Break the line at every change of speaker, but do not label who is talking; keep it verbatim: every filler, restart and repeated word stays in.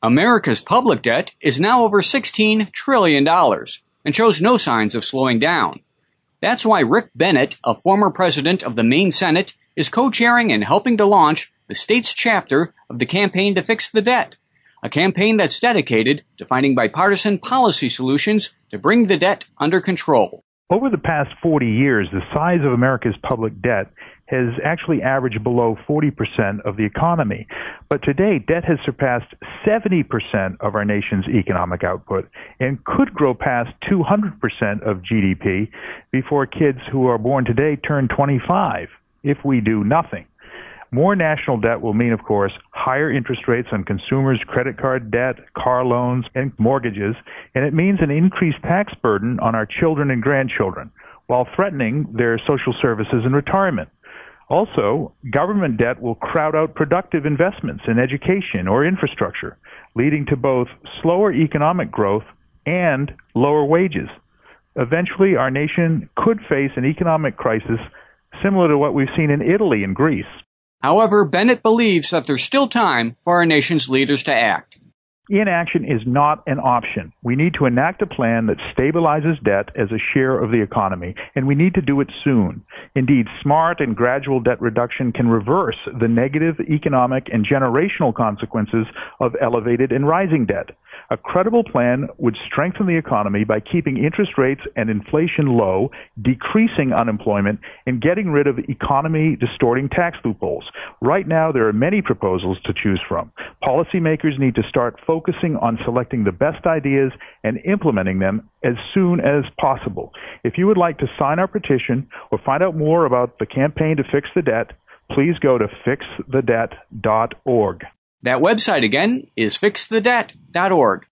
America's public debt is now over sixteen trillion dollars and shows no signs of slowing down. That's why Rick Bennett, a former president of the Maine Senate, is co-chairing and helping to launch the state's chapter of the Campaign to Fix the Debt, a campaign that's dedicated to finding bipartisan policy solutions to bring the debt under control.
Over the past forty years, the size of America's public debt has actually averaged below forty percent of the economy. But today, debt has surpassed seventy percent of our nation's economic output and could grow past two hundred percent of G D P before kids who are born today turn twenty-five, if we do nothing. More national debt will mean, of course, higher interest rates on consumers' credit card debt, car loans, and mortgages, and it means an increased tax burden on our children and grandchildren, while threatening their social services and retirement. Also, government debt will crowd out productive investments in education or infrastructure, leading to both slower economic growth and lower wages. Eventually, our nation could face an economic crisis similar to what we've seen in Italy and Greece.
However, Bennett believes that there's still time for our nation's leaders to act.
Inaction is not an option. We need to enact a plan that stabilizes debt as a share of the economy, and we need to do it soon. Indeed, smart and gradual debt reduction can reverse the negative economic and generational consequences of elevated and rising debt. A credible plan would strengthen the economy by keeping interest rates and inflation low, decreasing unemployment, and getting rid of economy-distorting tax loopholes. Right now, there are many proposals to choose from. Policymakers need to start focusing on selecting the best ideas and implementing them as soon as possible. If you would like to sign our petition or find out more about the Campaign to Fix the Debt, please go to fix the debt dot org.
That website again is fix the debt dot org.